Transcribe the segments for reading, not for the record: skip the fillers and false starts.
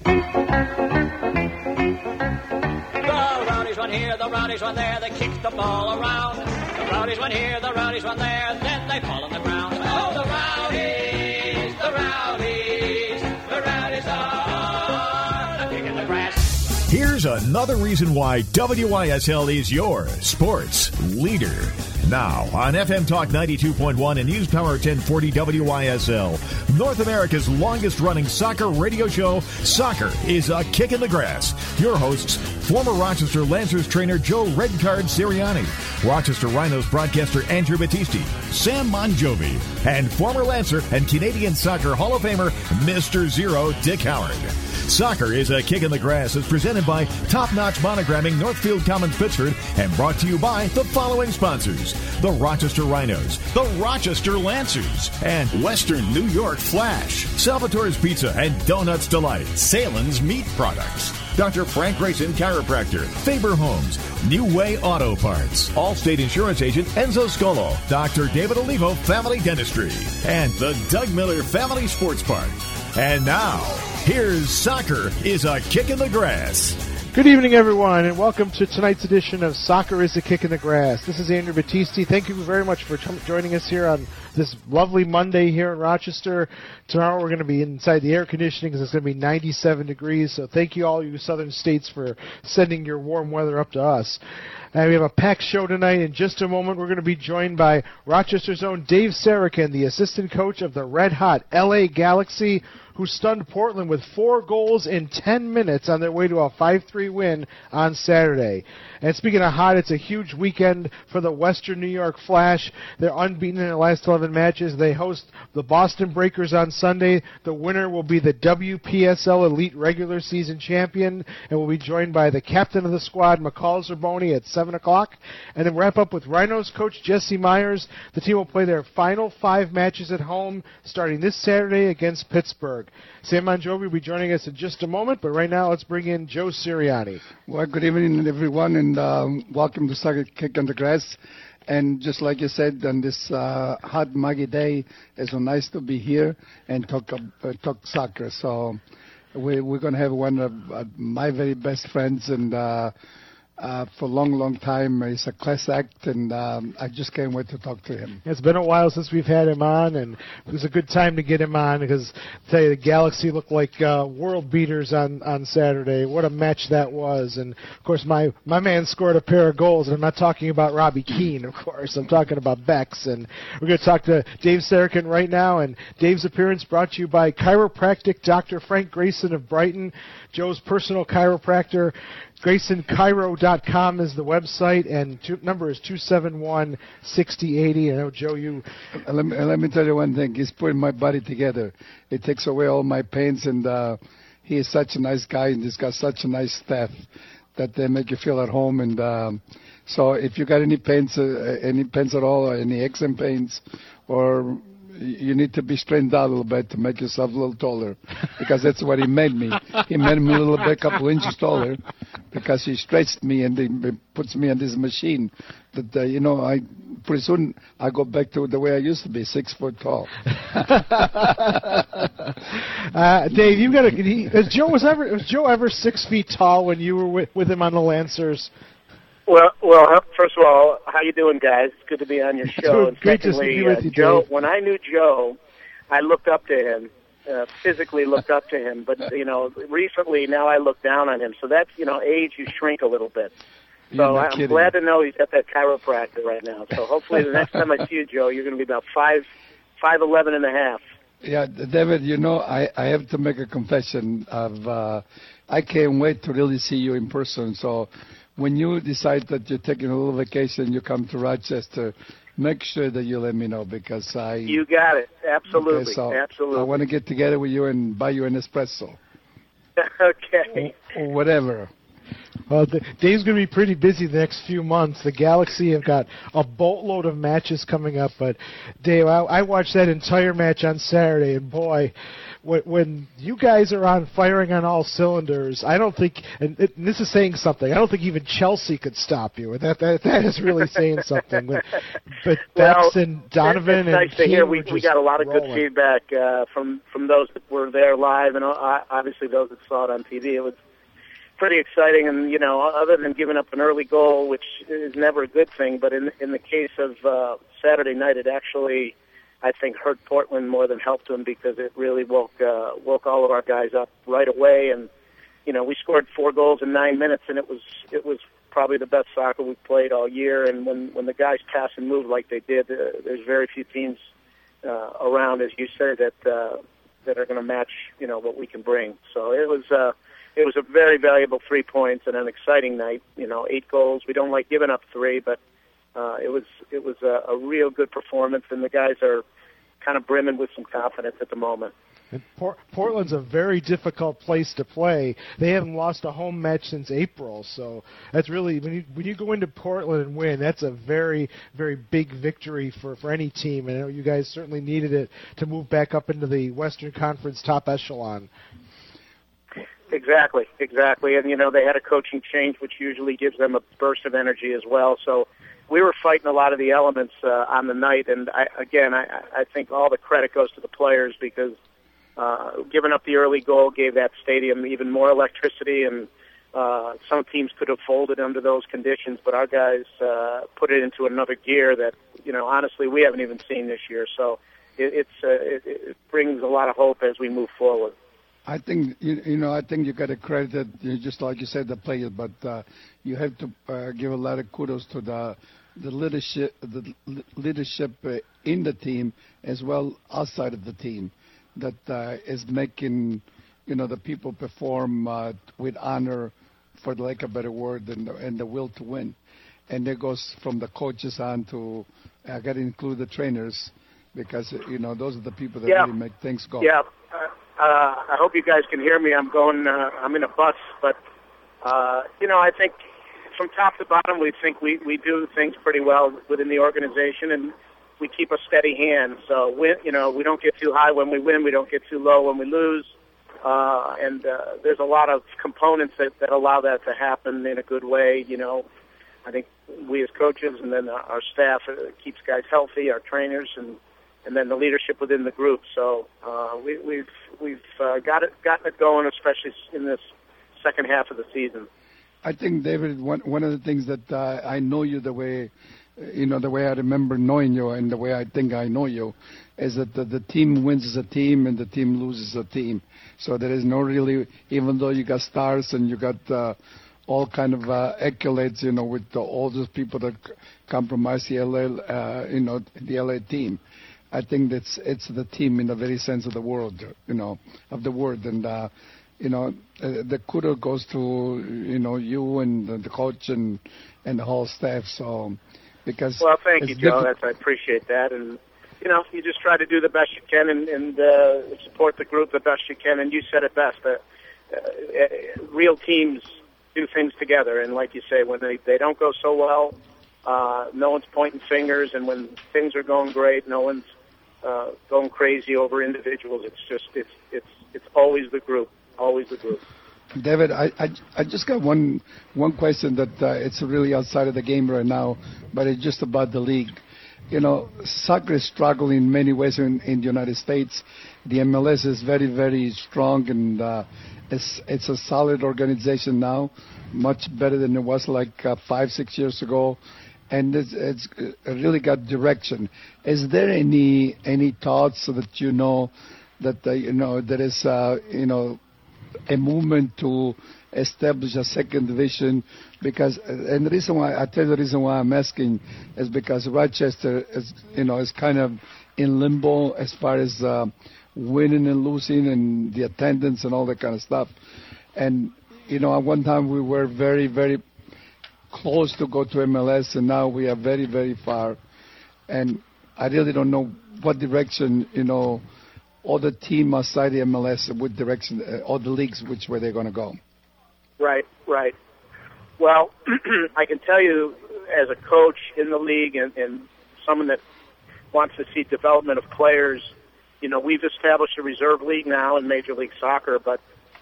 Run here, the Rowdies run there, they kick the ball around. The Rowdies run here, the Rowdies run there, then they fall on the ground. Oh, the Rowdies, the Rowdies, the Rowdies are kicking the grass. Here's another reason why WYSL is your sports leader. Now, on FM Talk 92.1 and News Power 1040 WYSL, North America's longest-running soccer radio show, Soccer is a Kick in the Grass. Your hosts, former Rochester Lancers trainer Joe Redcard Sirianni, Rochester Rhinos broadcaster Andrew Battisti, Sam Monjovi, and former Lancer and Canadian Soccer Hall of Famer Mr. Zero Dick Howard. Soccer is a Kick in the Grass is presented by Top Notch Monogramming Northfield Commons Pittsford and brought to you by the following sponsors: the Rochester Rhinos, the Rochester Lancers, and Western New York Flash, Salvatore's Pizza and Donuts Delight, Salen's Meat Products, Dr. Frank Grayson Chiropractor, Faber Homes, New Way Auto Parts, Allstate Insurance Agent Enzo Scolo, Dr. David Olivo Family Dentistry, and the Doug Miller Family Sports Park. And now, here's Soccer is a Kick in the Grass. Good evening, everyone, and welcome to tonight's edition of Soccer is a Kick in the Grass. This is Andrew Battisti. Thank you very much for joining us here on this lovely Monday here in Rochester. Tomorrow we're going to be inside the air conditioning because it's going to be 97 degrees, so thank you all you southern states for sending your warm weather up to us. And we have a packed show tonight. In just a moment, we're going to be joined by Rochester's own Dave Sarakin, the assistant coach of the red-hot L.A. Galaxy, who stunned Portland with 4 goals in 10 minutes on their way to a 5-3 win on Saturday. And speaking of hot, it's a huge weekend for the Western New York Flash. They're unbeaten in their last 11 matches. They host the Boston Breakers on Sunday. The winner will be the WPSL Elite Regular Season Champion, and we'll be joined by the captain of the squad, McCall Zerboni, at 7 o'clock. And then wrap up with Rhinos coach Jesse Myers. The team will play their final 5 matches at home starting this Saturday against Pittsburgh. Sam Monjovi will be joining us in just a moment, but right now let's bring in Joe Sirianni. Well, good evening, everyone, and welcome to Soccer Kick in the Grass. And just like you said, on this hot, muggy day, it's so nice to be here and talk soccer. So we're going to have one of my very best friends, and for a long time. He's a class act, and I just can't wait to talk to him. It's been a while since we've had him on, and it was a good time to get him on because, I tell you, the Galaxy looked like world beaters on Saturday. What a match that was. And, of course, my man scored a pair of goals, and I'm not talking about Robbie Keane, of course. I'm talking about Bex. And we're going to talk to Dave Sarakin right now, and Dave's appearance brought to you by Chiropractic Dr. Frank Grayson of Brighton, Joe's personal chiropractor. GraysonChiro.com is the website, and number is 271-6080. I know, Joe, you... Let me tell you one thing. He's putting my body together. It takes away all my pains, and he is such a nice guy, and he's got such a nice staff that they make you feel at home. And so if you got any pains at all, or any aches and pains, or you need to be straightened out a little bit to make yourself a little taller, because that's what he made me. He made me a little bit, a couple inches taller, because he stretched me and he puts me on this machine that, pretty soon I go back to the way I used to be, 6 foot tall. Dave, you got to. Was Joe ever 6 feet tall when you were with him on the Lancers? Well, first of all, how you doing, guys? It's good to be on your show. And secondly, with you, Joe, when I knew Joe, I looked up to him, physically looked up to him. But, recently now I look down on him. So that's, age, you shrink a little bit. So I'm glad to know he's at that chiropractor right now. So hopefully the next time I see you, Joe, you're going to be about 5'11" and a half. Yeah, David, I have to make a confession of I can't wait to really see you in person. So when you decide that you're taking a little vacation, you come to Rochester, make sure that you let me know, because You got it. Absolutely. Okay, so absolutely. I want to get together with you and buy you an espresso. Okay. Or whatever. Well, Dave's going to be pretty busy the next few months. The Galaxy have got a boatload of matches coming up. But, Dave, I watched that entire match on Saturday, and boy, when you guys are firing on all cylinders, I don't think, and this is saying something, I don't think even Chelsea could stop you. That is really saying something. But Bex and Donovan it's nice and to hear. We got a lot of good feedback from those that were there live, and obviously those that saw it on TV. It was pretty exciting, and other than giving up an early goal, which is never a good thing, but in the case of Saturday night, it actually, I think, hurt Portland more than helped them, because it really woke all of our guys up right away. And we scored 4 goals in 9 minutes, and it was probably the best soccer we've played all year. And when the guys pass and move like they did, there's very few teams around, as you say, that are going to match what we can bring. So it was a very valuable 3 points and an exciting night. 8 goals. We don't like giving up 3, but it was a real good performance, and the guys are kind of brimming with some confidence at the moment. And Portland's a very difficult place to play. They haven't lost a home match since April, so that's really, when you go into Portland and win, that's a very, very big victory for any team. And I know you guys certainly needed it to move back up into the Western Conference top echelon. Exactly. And, they had a coaching change, which usually gives them a burst of energy as well. So we were fighting a lot of the elements on the night. And, I think all the credit goes to the players, because giving up the early goal gave that stadium even more electricity. And some teams could have folded under those conditions, but our guys put it into another gear that, honestly, we haven't even seen this year. So it brings a lot of hope as we move forward. I think I think you got to credit, just like you said, the players, but you have to give a lot of kudos to the leadership in the team, as well outside of the team, that is making the people perform with honor, for the lack of a better word, and the will to win. And that goes from the coaches on to I got to include the trainers, because those are the people that really make things go. Yeah. I hope you guys can hear me. I'm in a bus, but, I think from top to bottom, we think we do things pretty well within the organization, and we keep a steady hand. So, we don't get too high when we win. We don't get too low when we lose. And there's a lot of components that allow that to happen in a good way. I think we as coaches, and then our staff keeps guys healthy, our trainers, and then the leadership within the group. So we've gotten it going, especially in this second half of the season. I think, David, one of the things that I know you the way I remember knowing you, and the way I think I know you, is that the team wins as a team and the team loses as a team. So there is no really, even though you got stars and you got all kind of accolades, with all those people that come from ICLA, the LA team. I think it's the team in the very sense of the word, of the word. And, the kudos goes to, you and the coach and the whole staff. So, because. Well, thank you, Joe. I appreciate that. And, you just try to do the best you can and support the group the best you can. And you said it best. Real teams do things together. And like you say, when they don't go so well, no one's pointing fingers. And when things are going great, no one's going crazy over individuals. It's always the group, David, I just got one question that it's really outside of the game right now, but it's just about the league. Soccer is struggling in many ways in the United States. The MLS is very, very strong, and it's a solid organization now, much better than it was like 5-6 years ago. And it's really got direction. Is there any thoughts that that there is a movement to establish a second division? Because and the reason why I'm asking is because Rochester is kind of in limbo as far as winning and losing and the attendance and all that kind of stuff. And at one time we were very, very close to go to MLS, and now we are very, very far. And I really don't know what direction, all the team outside the MLS, what direction, all the leagues, which way they're going to go. Right. Well, I can tell you as a coach in the league and someone that wants to see development of players, we've established a reserve league now in Major League Soccer, but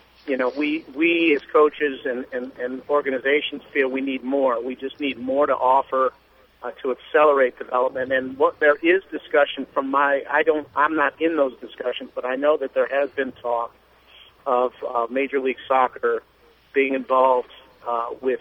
we as coaches and organizations feel we need more. We just need more to offer to accelerate development. And what there is discussion from I'm not in those discussions, but I know that there has been talk of Major League Soccer being involved with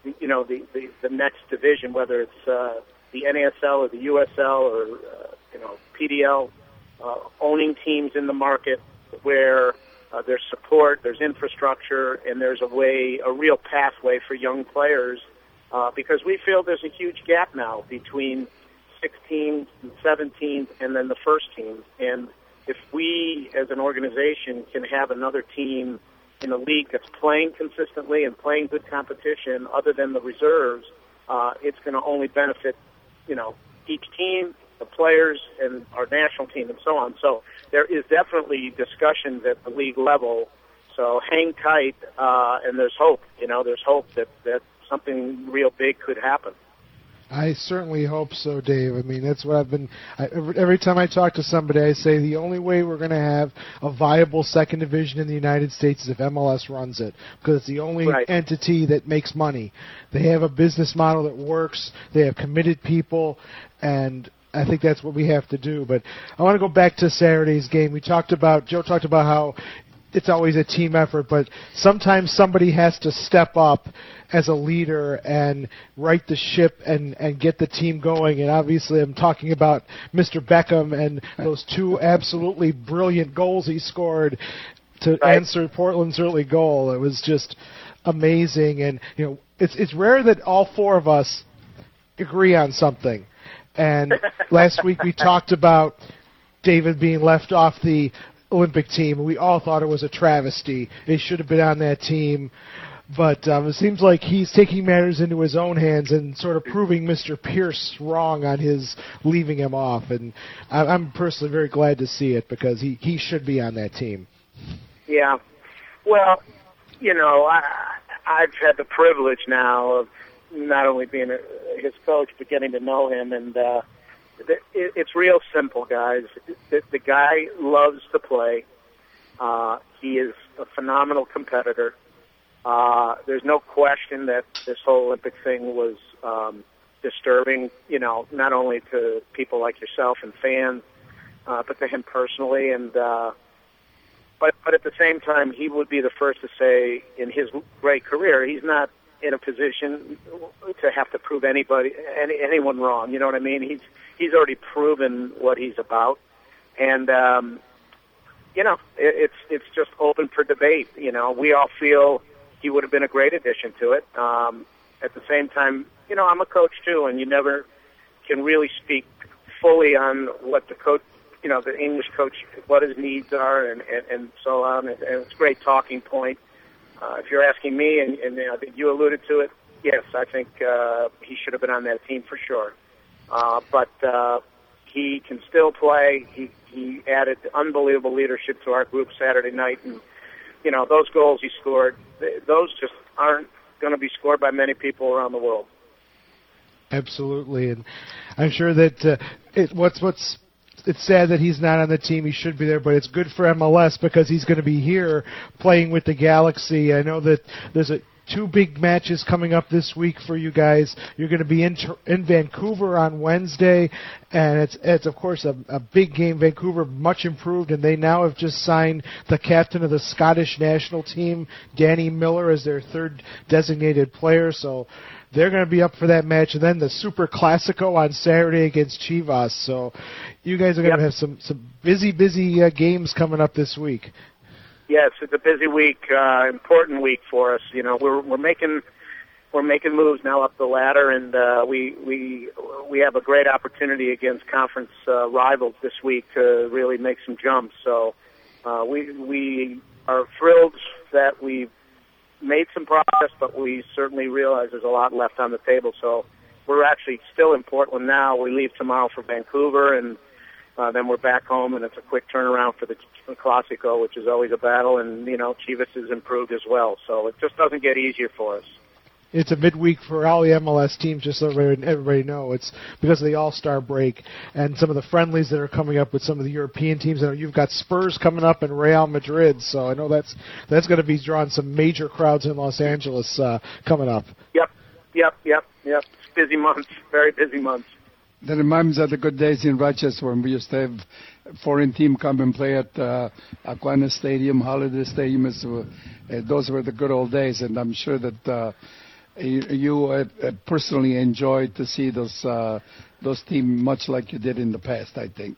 the next division, whether it's the NASL or the USL or PDL, owning teams in the market where there's support, there's infrastructure, and there's a real pathway for young players, because we feel there's a huge gap now between 16, 17, and then the first team. And if we, as an organization, can have another team in a league that's playing consistently and playing good competition other than the reserves, it's going to only benefit, each team, the players, and our national team, and so on. So there is definitely discussions at the league level. So hang tight, and there's hope. There's hope that something real big could happen. I certainly hope so, Dave. I mean, that's what every time I talk to somebody, I say the only way we're going to have a viable second division in the United States is if MLS runs it, because it's the only entity that makes money. They have a business model that works. They have committed people, and I think that's what we have to do. But I want to go back to Saturday's game. Joe talked about how it's always a team effort, but sometimes somebody has to step up as a leader and right the ship and get the team going. And obviously I'm talking about Mr. Beckham and those two absolutely brilliant goals he scored to answer Portland's early goal. It was just amazing. And, it's rare that all four of us agree on something. And last week we talked about David being left off the Olympic team. We all thought it was a travesty. He should have been on that team. But it seems like he's taking matters into his own hands and sort of proving Mr. Pierce wrong on his leaving him off. And I'm personally very glad to see it, because he should be on that team. Yeah. Well, I've had the privilege now of not only being his coach, but getting to know him. And it's real simple, guys. The guy loves to play. He is a phenomenal competitor. There's no question that this whole Olympic thing was disturbing, not only to people like yourself and fans, but to him personally. And but at the same time, he would be the first to say, in his great career, he's not in a position to have to prove anyone wrong. You know what I mean? He's already proven what he's about, and it's just open for debate. We all feel he would have been a great addition to it. At the same time, I'm a coach too, and you never can really speak fully on what the coach, the English coach, what his needs are, and so on. And it's a great talking point. If you're asking me, and I think you alluded to it, yes, I think he should have been on that team for sure. But he can still play. He added unbelievable leadership to our group Saturday night, and those goals he scored, those just aren't going to be scored by many people around the world. Absolutely, and I'm sure that it's sad that he's not on the team. He should be there, but it's good for MLS because he's going to be here playing with the Galaxy. I know that there's two big matches coming up this week for you guys. You're going to be in Vancouver on Wednesday, and it's of course a big game. Vancouver much improved, and they now have just signed the captain of the Scottish national team, Danny Miller, as their third designated player. So they're going to be up for that match, and then the Super Classico on Saturday against Chivas. So you guys are going to have some busy games coming up this week. Yes, it's a busy week, important week for us. We're making moves now up the ladder, and we have a great opportunity against conference rivals this week to really make some jumps. So we are thrilled that we've made some progress, but we certainly realize there's a lot left on the table. So we're actually still in Portland now. We leave tomorrow for Vancouver, and then we're back home, and it's a quick turnaround for the Classico, which is always a battle, and, Chivas has improved as well. So it just doesn't get easier for us. It's a midweek for all the MLS teams, just so everybody know. It's because of the All-Star break and some of the friendlies that are coming up with some of the European teams. I know you've got Spurs coming up and Real Madrid, so I know that's going to be drawing some major crowds in Los Angeles coming up. Yep. It's busy months, very busy months. That reminds me of the good days in Rochester when we used to have a foreign team come and play at Aquinas Stadium, Holiday Stadium. Those were the good old days, and I'm sure that you personally enjoyed to see those teams much like you did in the past, I think.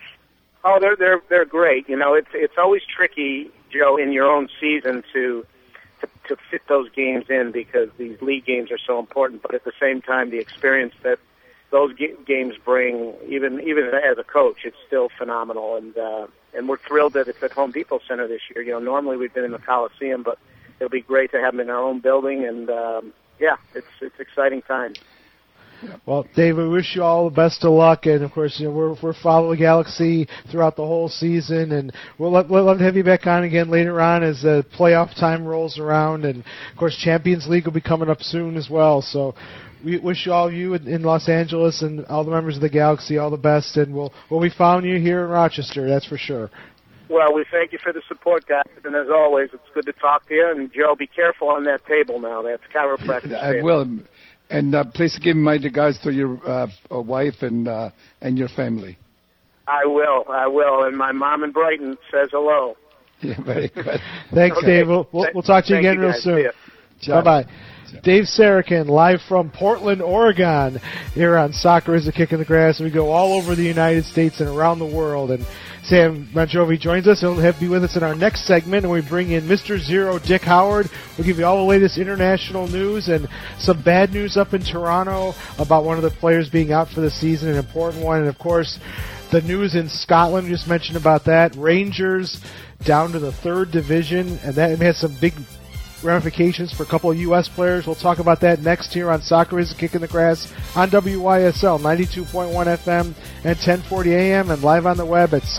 Oh, they're great. You know, it's always tricky, Joe, in your own season to fit those games in because these league games are so important. But at the same time, the experience that those games bring, even as a coach, it's still phenomenal. And we're thrilled that it's at Home Depot Center this year. You know, normally we've been in the Coliseum, but it'll be great to have them in our own building. And it's exciting times. Well, Dave, we wish you all the best of luck, and of course, you know, we're following Galaxy throughout the whole season, and we'll love to have you back on again later on as the playoff time rolls around, and of course, Champions League will be coming up soon as well. So, we wish all you in Los Angeles and all the members of the Galaxy all the best, and we'll be following you here in Rochester, that's for sure. Well, we thank you for the support, guys, and as always, it's good to talk to you. And Joe, be careful on that table now. That's chiropractic. I will. And please give my regards to your wife and your family. I will. And my mom in Brighton says hello. Yeah, very good. Thanks, okay. Dave. We'll talk to you again real soon. Bye-bye. Dave Sarakin, live from Portland, Oregon, here on Soccer is a Kick in the Grass. We go all over the United States and around the world. And Sam Monjovi joins us. He'll be with us in our next segment, and we bring in Mr. Zero, Dick Howard. We'll give you all the latest international news and some bad news up in Toronto about one of the players being out for the season, an important one. And, of course, the news in Scotland, we just mentioned about that. Rangers down to the 3rd division, and that has some big ramifications for a couple of U.S. players. We'll talk about that next here on Soccer is a Kick in the Grass on WYSL 92.1 FM and 1040 AM and live on the web at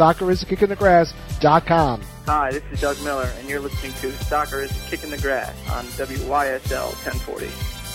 soccerisakickinthegrass.com. Hi, this is Doug Miller, and you're listening to Soccer is a Kick in the Grass on WYSL 1040.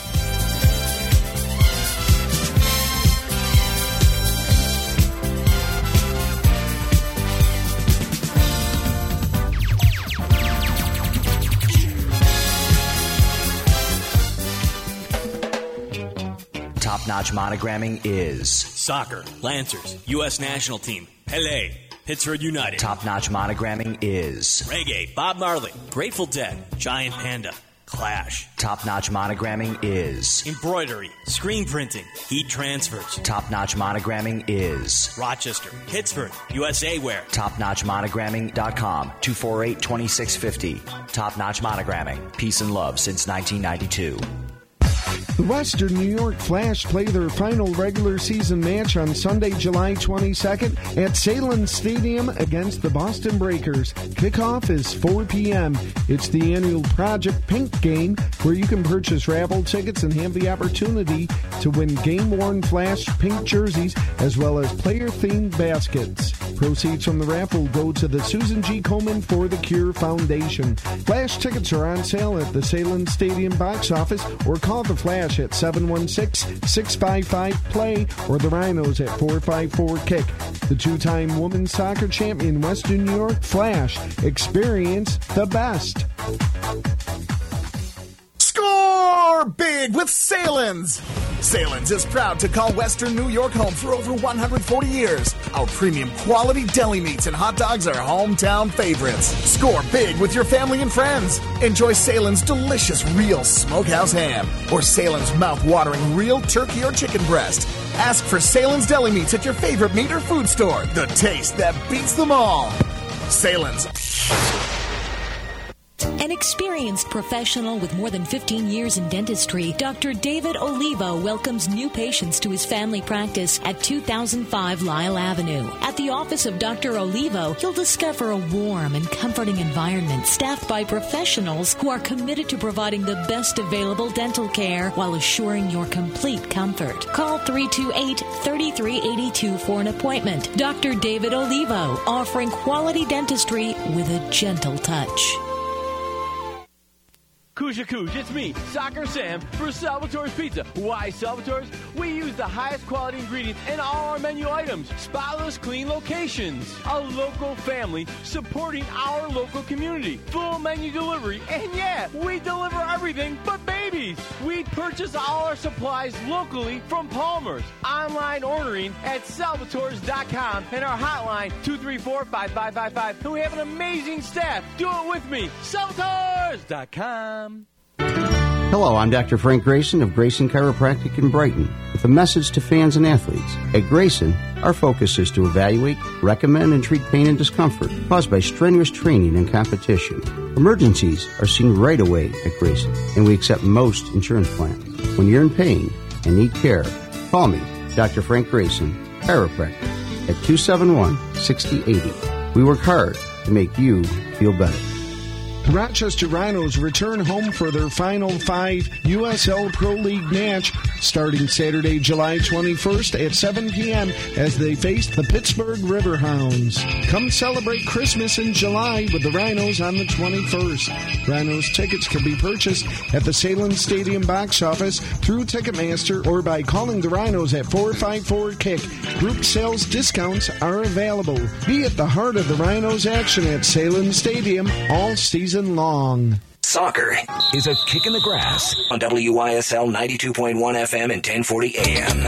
Top-notch monogramming is soccer, Lancers, U.S. national team, Pele, Pittsburgh United. Top-notch monogramming is reggae, Bob Marley, Grateful Dead, Giant Panda, Clash. Top-notch monogramming is embroidery, screen printing, heat transfers. Top-notch monogramming is Rochester, Pittsburgh, USA Wear. TopNotchMonogramming.com, 248-2650. Top-notch monogramming, peace and love since 1992. The Western New York Flash play their final regular season match on Sunday, July 22nd at Salem Stadium against the Boston Breakers. Kickoff is 4 p.m. It's the annual Project Pink game where you can purchase raffle tickets and have the opportunity to win game-worn Flash pink jerseys as well as player-themed baskets. Proceeds from the raffle go to the Susan G. Komen for the Cure Foundation. Flash tickets are on sale at the Salem Stadium box office or call the Flash at 716-655-PLAY or the Rhinos at 454-KICK. The two-time women's soccer champion Western New York Flash. Experience the best. Score big with Salins! Salins is proud to call Western New York home for over 140 years. Our premium quality deli meats and hot dogs are hometown favorites. Score big with your family and friends. Enjoy Salins' delicious real smokehouse ham or Salins' mouth-watering real turkey or chicken breast. Ask for Salins deli meats at your favorite meat or food store. The taste that beats them all. Salins. An experienced professional with more than 15 years in dentistry, Dr. David Olivo welcomes new patients to his family practice at 2005 Lyle Avenue. At the office of Dr. Olivo, you'll discover a warm and comforting environment staffed by professionals who are committed to providing the best available dental care while assuring your complete comfort. Call 328-3382 for an appointment. Dr. David Olivo, offering quality dentistry with a gentle touch. Kuja Kuj, it's me, Soccer Sam, for Salvatore's Pizza. Why Salvatore's? We use the highest quality ingredients in all our menu items. Spotless, clean locations. A local family supporting our local community. Full menu delivery, and yeah, we deliver everything but babies. We purchase all our supplies locally from Palmer's. Online ordering at salvatores.com and our hotline 234-5555. And we have an amazing staff. Do it with me. Salvatores.com. Hello, I'm Dr. Frank Grayson of Grayson Chiropractic in Brighton with a message to fans and athletes. At Grayson, our focus is to evaluate, recommend, and treat pain and discomfort caused by strenuous training and competition. Emergencies are seen right away at Grayson, and we accept most insurance plans. When you're in pain and need care, call me, Dr. Frank Grayson, chiropractor, at 271-6080. We work hard to make you feel better. Rochester Rhinos return home for their Final 5 USL Pro League match starting Saturday, July 21st at 7 p.m. as they face the Pittsburgh Riverhounds. Come celebrate Christmas in July with the Rhinos on the 21st. Rhinos tickets can be purchased at the Salem Stadium box office through Ticketmaster or by calling the Rhinos at 454-KICK. Group sales discounts are available. Be at the heart of the Rhinos action at Salem Stadium all season long. Soccer is a kick in the grass on WYSL 92.1 FM and 1040 AM.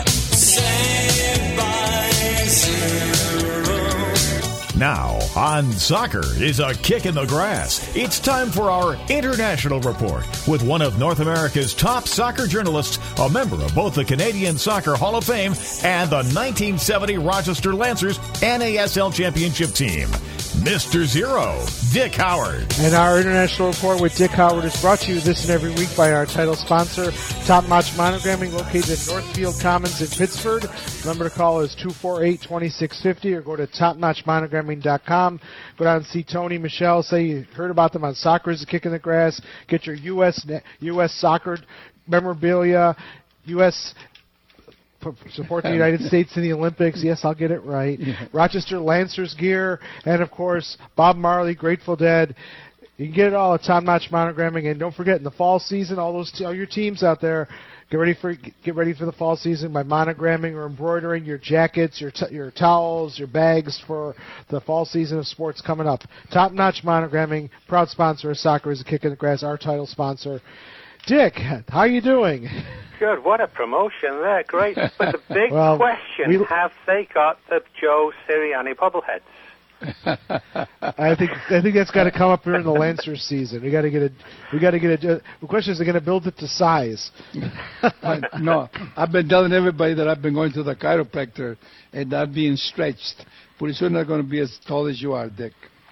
Now, on Soccer is a kick in the grass. It's time for our International Report with one of North America's top soccer journalists, a member of both the Canadian Soccer Hall of Fame and the 1970 Rochester Lancers NASL Championship team. Mr. Zero, Dick Howard. And our International Report with Dick Howard is brought to you this and every week by our title sponsor, Top Notch Monogramming, located at Northfield Commons in Pittsburgh. The number to call is 248-2650 or go to topnotchmonogramming.com. Go down and see Tony, Michelle, say you heard about them on Soccer is a Kick in the Grass. Get your U.S. soccer memorabilia, U.S. support the United States in the Olympics. Yes, I'll get it right. Yeah. Rochester Lancers gear, and of course Bob Marley, Grateful Dead. You can get it all at Top Notch Monogramming, and don't forget in the fall season, all your teams out there, get ready for the fall season by monogramming or embroidering your jackets, your towels, your bags for the fall season of sports coming up. Top Notch Monogramming, proud sponsor of Soccer is a Kick in the Grass, our title sponsor. Dick, how are you doing? Good. What a promotion there. Great. But the big question, have they got the Joe Sirianni bobbleheads? I think that's got to come up during the Lancers season. We got to get a. The question is, they're going to build it to size. No, I've been telling everybody that I've been going to the chiropractor and not being stretched. Pretty soon they're going to be as tall as you are, Dick.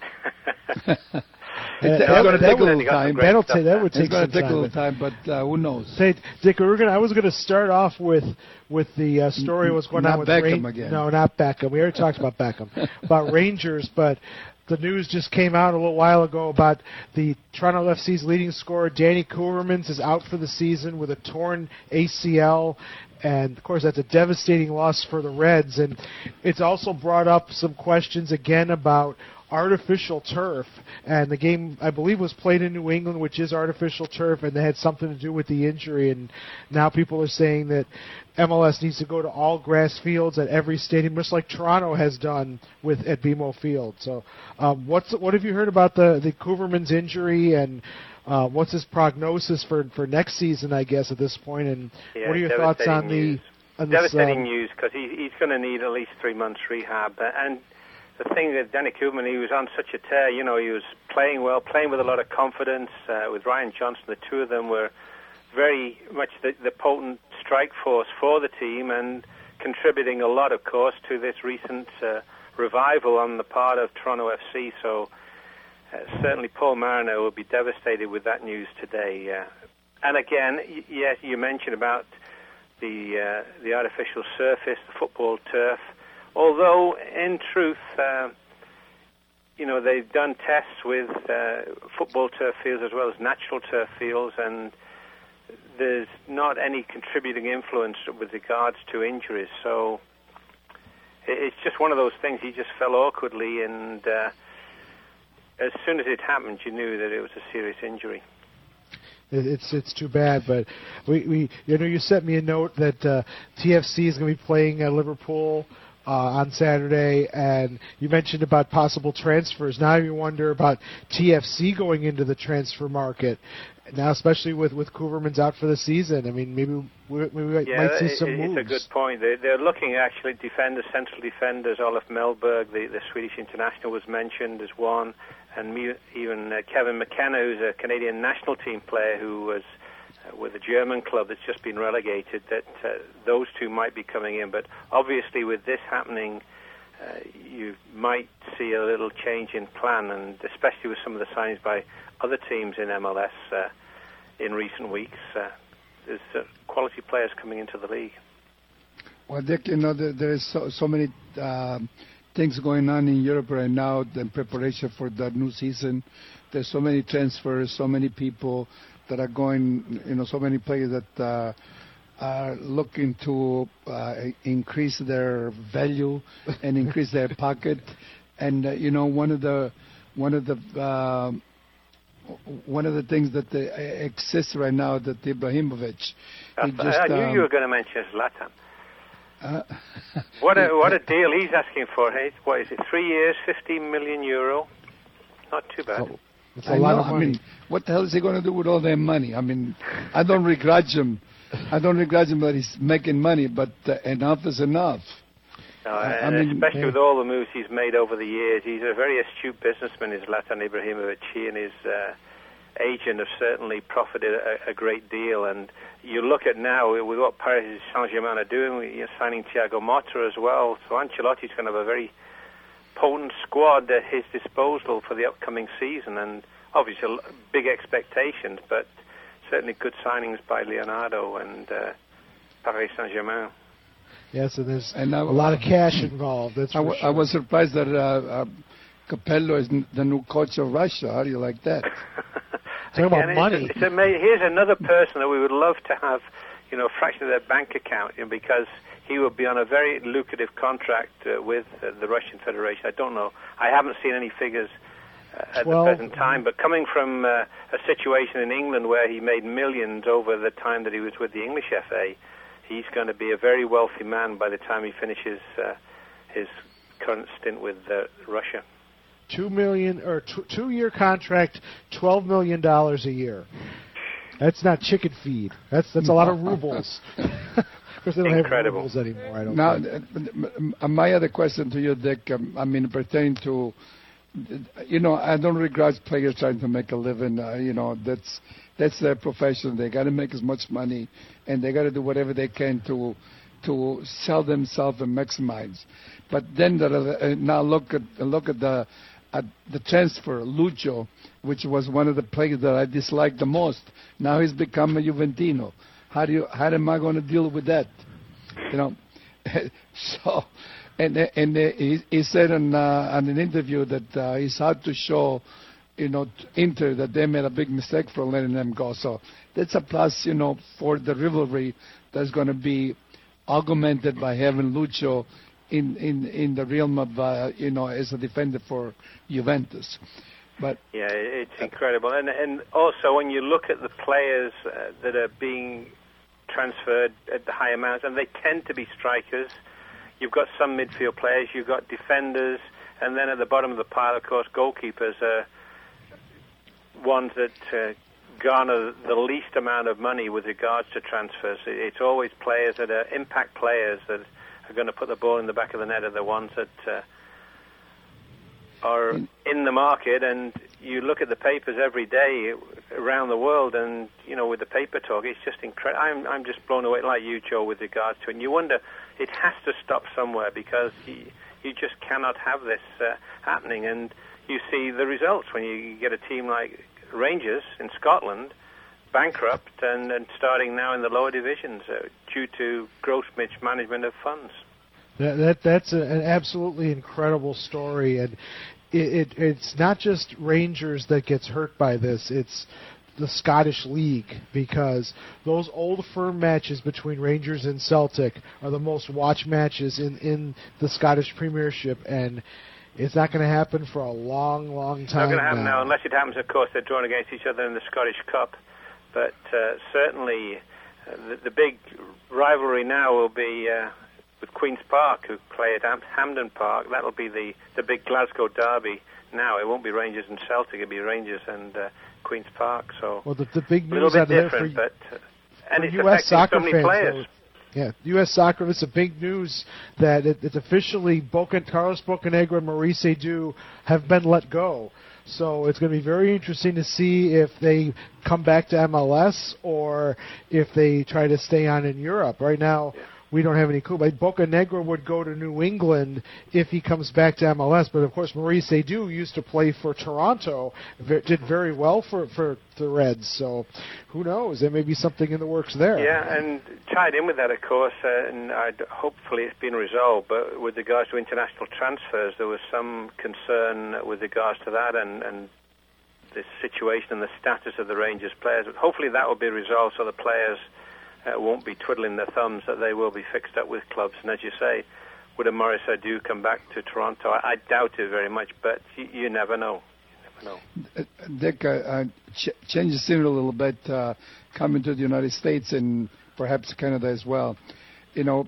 It's going to take a little time. That would take it's going to take a little time, but who knows? Say, Dick, I was going to start off with the story what's going on with Beckham again. No, not Beckham. We already talked about Beckham. About Rangers, but the news just came out a little while ago about the Toronto FC's leading scorer, Danny Koevermans, is out for the season with a torn ACL. And, of course, that's a devastating loss for the Reds. And it's also brought up some questions again about artificial turf, and the game, I believe, was played in New England, which is artificial turf, and they had something to do with the injury, and now people are saying that MLS needs to go to all grass fields at every stadium, just like Toronto has done at BMO Field. So what have you heard about the Koevermans injury, and what's his prognosis for next season, I guess, at this point, and what are your thoughts on news. Devastating news, because he's going to need at least 3 months rehab, and the thing that Danny Koeverman, he was on such a tear. You know, he was playing well, playing with a lot of confidence. With Ryan Johnson, the two of them were very much the potent strike force for the team and contributing a lot, of course, to this recent revival on the part of Toronto FC. So certainly Paul Mariner will be devastated with that news today. And again, yes, you mentioned about the artificial surface, the football turf. Although, in truth, they've done tests with football turf fields as well as natural turf fields, and there's not any contributing influence with regards to injuries. So it's just one of those things. He just fell awkwardly, and as soon as it happened, you knew that it was a serious injury. It's too bad, but we you sent me a note that TFC is going to be playing Liverpool on Saturday, and you mentioned about possible transfers. Now you wonder about TFC going into the transfer market now, especially with Kuverman's out for the season. I mean, maybe we might see some moves. It's a good point. They're looking at actually defenders, central defenders. Olaf Mellberg, the Swedish international, was mentioned as one. And even Kevin McKenna, who's a Canadian national team player who was with a German club that's just been relegated, that those two might be coming in. But obviously with this happening, you might see a little change in plan, and especially with some of the signings by other teams in MLS in recent weeks. There's quality players coming into the league. Well, Dick, there's so many things going on in Europe right now in preparation for the new season. There's so many transfers, so many people that are going, so many players that are looking to increase their value and increase their pocket. And one of the things that exists right now that Ibrahimovic. I knew you were going to mention Zlatan. What a deal he's asking for. Hey, what is it? 3 years, €15 million. Not too bad. It's a lot of money. I mean, what the hell is he going to do with all that money? I mean, I don't begrudge him. That he's making money, but enough is enough. No, especially with all the moves he's made over the years. He's a very astute businessman, is Zlatan Ibrahimovic. He and his agent have certainly profited a great deal. And you look at now with what Paris Saint-Germain are doing, you're signing Thiago Motta as well. So Ancelotti's going to have a very potent squad at his disposal for the upcoming season. And obviously big expectations, but certainly good signings by Leonardo and Paris Saint-Germain. Yes, and there's a lot of cash involved. That's for sure. I was surprised that Capello is the new coach of Russia. How do you like that? Talking about money. It's amazing. Here's another person that we would love to have, a fraction of their bank account, because he would be on a very lucrative contract with the Russian Federation. I don't know. I haven't seen any figures at the present time, but coming from a situation in England where he made millions over the time that he was with the English FA, he's going to be a very wealthy man by the time he finishes his current stint with Russia. $2 million or 2-year contract, $12 million a year. That's not chicken feed. That's a lot of rubles. Because they don't have rubles anymore. I don't think. My other question to you, Dick, pertaining to, I don't regret players trying to make a living. That's their profession. They got to make as much money, and they got to do whatever they can to sell themselves and maximize. But then now look at the transfer, Lucho, which was one of the players that I disliked the most. Now he's become a Juventino. How am I going to deal with that? So, and he said on an interview that he's hard to show, Inter that they made a big mistake for letting them go. So that's a plus, for the rivalry that's going to be augmented by having Lucho in the realm of as a defender for Juventus. But yeah, it's incredible. And also when you look at the players that are being transferred at the high amounts, and they tend to be strikers. You've got some midfield players, you've got defenders, and then at the bottom of the pile, of course, goalkeepers are ones that garner the least amount of money with regards to transfers. It's always players that are impact players that are going to put the ball in the back of the net are the ones that are in the market. And you look at the papers every day around the world, and with the paper talk, it's just incredible. I'm just blown away, like you, Joe, with regards to it. And you wonder, it has to stop somewhere, because you just cannot have this happening. And you see the results when you get a team like Rangers in Scotland bankrupt and starting now in the lower divisions due to gross mismanagement of funds. That's an absolutely incredible story, and it's not just Rangers that gets hurt by this. It's the Scottish League, because those old firm matches between Rangers and Celtic are the most watched matches in the Scottish Premiership, and it's not going to happen for a long, long time. It's not going to happen now, unless it happens, of course, they're drawn against each other in the Scottish Cup. But certainly the big rivalry now will be with Queen's Park, who play at Hampden Park. That'll be the big Glasgow derby now. It won't be Rangers and Celtic, it'll be Rangers and Queen's Park. So well, the big news a little bit out different, there and it's U.S. affecting soccer so many fans, players. Yeah, U.S. Soccer, it's a big news that it's officially Carlos Bocanegra and Maurice Edu have been let go. So it's going to be very interesting to see if they come back to MLS or if they try to stay on in Europe. Right now, we don't have any clue. But Bocanegra would go to New England if he comes back to MLS. But, of course, Maurice Edu used to play for Toronto, did very well for the Reds. So who knows? There may be something in the works there. Yeah, and tied in with that, of course, and hopefully it's been resolved, but with regards to international transfers, there was some concern with regards to that and the situation and the status of the Rangers players. But hopefully that will be resolved so the players won't be twiddling their thumbs, that they will be fixed up with clubs. And as you say, would a Maurice Edu come back to Toronto? I doubt it very much, but you never know. Dick, change the scene a little bit, coming to the United States and perhaps Canada as well. You know,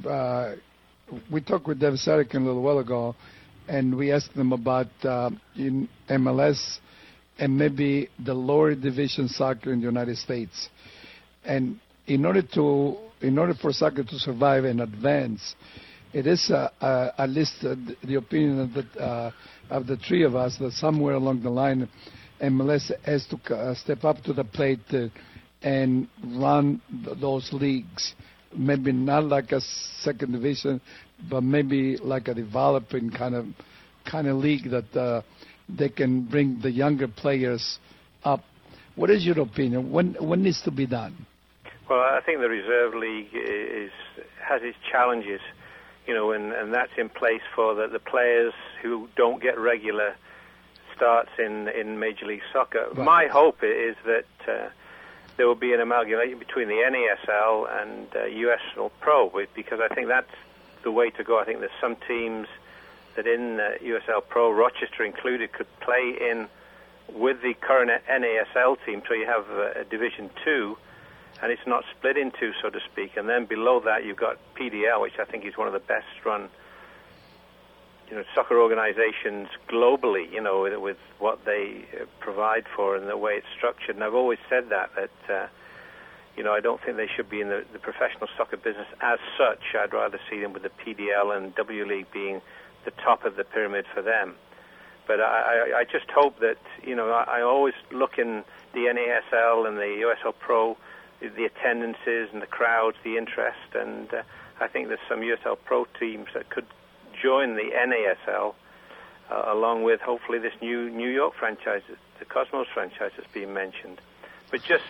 we talked with Dave Sarek a little while ago, and we asked them about in MLS and maybe the lower division soccer in the United States. And in order for soccer to survive and advance, it is at least the opinion of the three of us that somewhere along the line, MLS has to step up to the plate and run those leagues. Maybe not like a second division, but maybe like a developing kind of league that they can bring the younger players up. What is your opinion? When needs to be done? Well, I think the Reserve League has its challenges, you know, and that's in place for the players who don't get regular starts in Major League Soccer. Right. My hope is that there will be an amalgamation between the NASL and USL Pro, because I think that's the way to go. I think there's some teams that in USL Pro, Rochester included, could play in with the current NASL team, so you have a Division 2, and it's not split in two, so to speak. And then below that, you've got PDL, which I think is one of the best-run, you know, soccer organizations globally, you know, with what they provide for and the way it's structured. And I've always said that you know, I don't think they should be in the professional soccer business as such. I'd rather see them with the PDL and W League being the top of the pyramid for them. But I just hope that, you know, I always look in the NASL and the USL Pro, the attendances and the crowds, the interest, and I think there's some USL Pro teams that could join the NASL along with hopefully this new New York franchise, the Cosmos franchise that's being mentioned. But just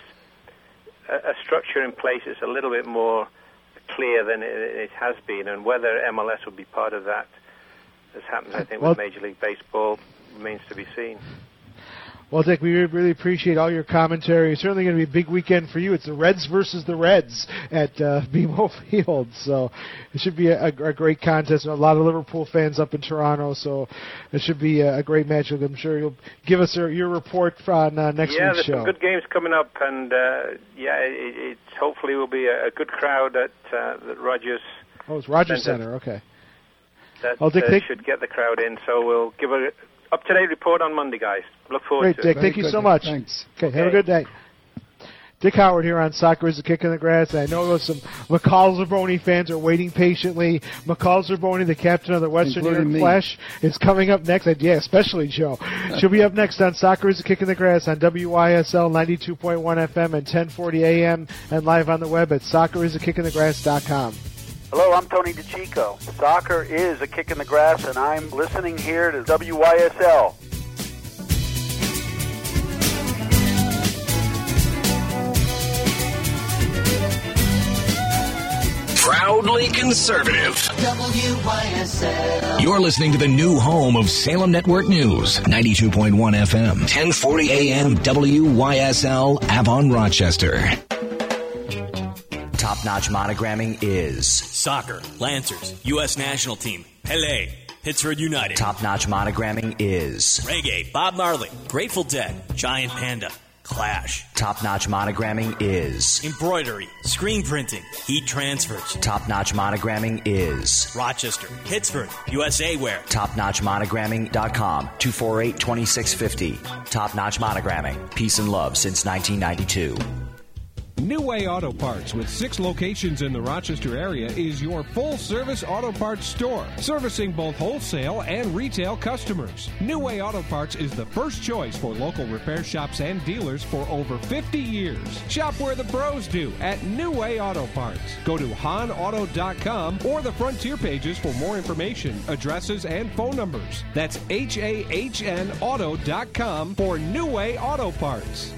a structure in place is a little bit more clear than it has been, and whether MLS will be part of that, as happens, I think, with Major League Baseball, remains to be seen. Well, Dick, we really appreciate all your commentary. It's certainly going to be a big weekend for you. It's the Reds versus the Reds at BMO Field, so it should be a great contest. A lot of Liverpool fans up in Toronto, so it should be a great match. I'm sure you'll give us your report on next week's show. Yeah, there's some good games coming up, and it hopefully will be a good crowd at Rogers. Oh, it's Rogers Center. Okay. That should get the crowd in, so we'll give a up-to-date report on Monday, guys. Look forward to it. Dick, it. thank you so much. Thanks. Okay, have a good day. Dick Howard here on Soccer is a Kick in the Grass. And I know some McCall Zerboni fans are waiting patiently. McCall Zerboni, the captain of the Western New York Flash, is coming up next. Yeah, especially Joe. She'll be up next on Soccer is a Kick in the Grass on WYSL 92.1 FM and 1040 AM and live on the web at soccerisakickinthegrass.com. Hello, I'm Tony DeChico. Soccer is a kick in the grass, and I'm listening here to WYSL. Proudly conservative. WYSL. You're listening to the new home of Salem Network News, 92.1 FM, 1040 AM, WYSL, Avon, Rochester. Top-notch monogramming is soccer, Lancers, U.S. national team, Pele, Pittsburgh United. Top-notch monogramming is reggae, Bob Marley, Grateful Dead, Giant Panda, Clash. Top-notch monogramming is Embroidery, screen printing, heat transfers. Top-notch monogramming is Rochester, Pittsburgh, USA Wear. TopNotchMonogramming.com, 248-2650. Top-notch monogramming. Peace and love since 1992. New Way Auto Parts, with 6 locations in the Rochester area, is your full-service auto parts store, servicing both wholesale and retail customers. New Way Auto Parts is the first choice for local repair shops and dealers for over 50 years. Shop where the pros do at New Way Auto Parts. Go to HahnAuto.com or the Frontier pages for more information, addresses, and phone numbers. That's HAHNauto.com for New Way Auto Parts.